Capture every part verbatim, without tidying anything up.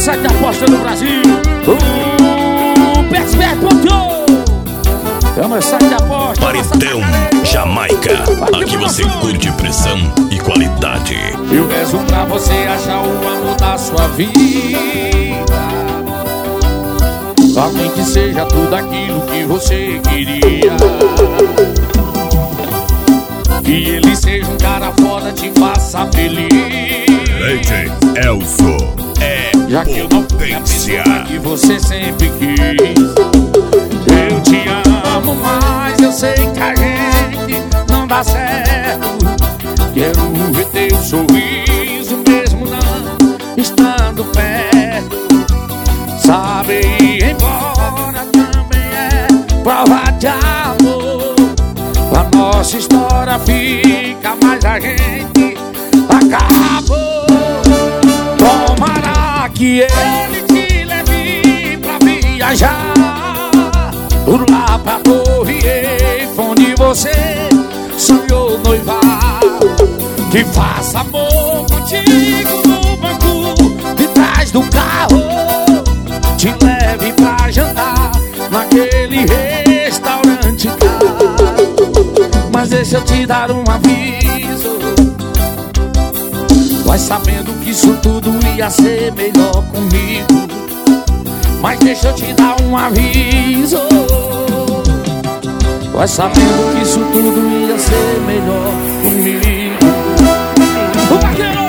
site de aposta do Brasil, o Betfair ponto com. É o meu site de aposta. Paredão Jamaica. Aqui você curte pressão e qualidade. Eu rezo pra você achar o amor da sua vida, alguém que seja tudo aquilo que você queria, que ele seja um cara foda, te faça feliz. Leite Elso é já que eu não fui a pessoa que você sempre quis. Eu te amo, mas eu sei que a gente não dá certo. Quero ver teu sorriso mesmo não estando perto. Sabe, ir embora também é prova de amor. A nossa história fica, mas a gente acabou. Tomara que ele te leve pra viajar por lá pra Torre Eiffel, onde você sonhou noivar. Que faça amor contigo no banco de trás do carro, te leve pra jantar naquele restaurante caro. Mas deixa eu te dar um aviso, vai sabendo que isso tudo ia ser melhor comigo. Mas deixa eu te dar um aviso, vai sabendo que isso tudo ia ser melhor comigo. O vaqueiro!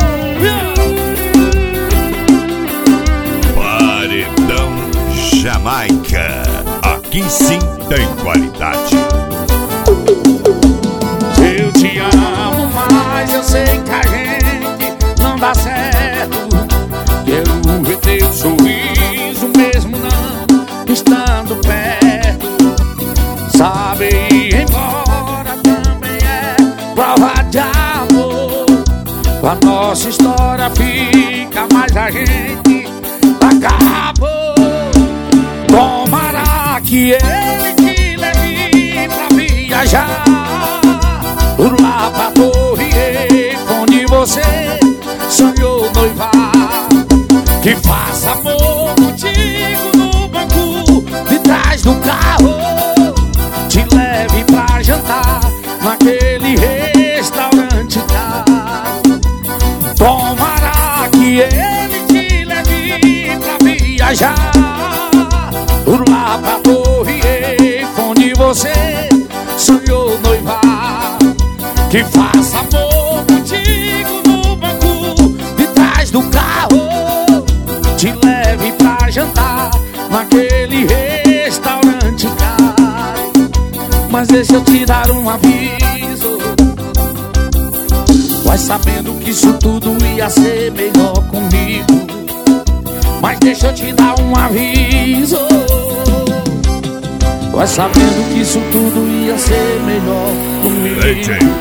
Paredão Jamaica. Aqui sim tem qualidade. Eu te amo, mas eu sei que a gente não dá certo. Quero ver teu sorriso mesmo não estando perto. Sabe, ir embora também é prova de amor. A nossa história fica, mas a gente acabou. Tomara que ele te leve pra viajar por lá pra Torre Eiffel, onde você sonhou noivar. Que faça amor contigo no banco de trás do carro, te leve pra jantar naquele restaurante caro. Tomara que ele te leve pra viajar por lá pra Torre Eiffel, onde você sonhou noivar. Que faça amor contigo no banco de trás do carro, te leve pra jantar naquele restaurante caro. Mas deixa eu te dar um aviso, vai sabendo que isso tudo ia ser melhor comigo. Mas deixa eu te dar um aviso, vai sabendo que isso tudo ia ser melhor comigo.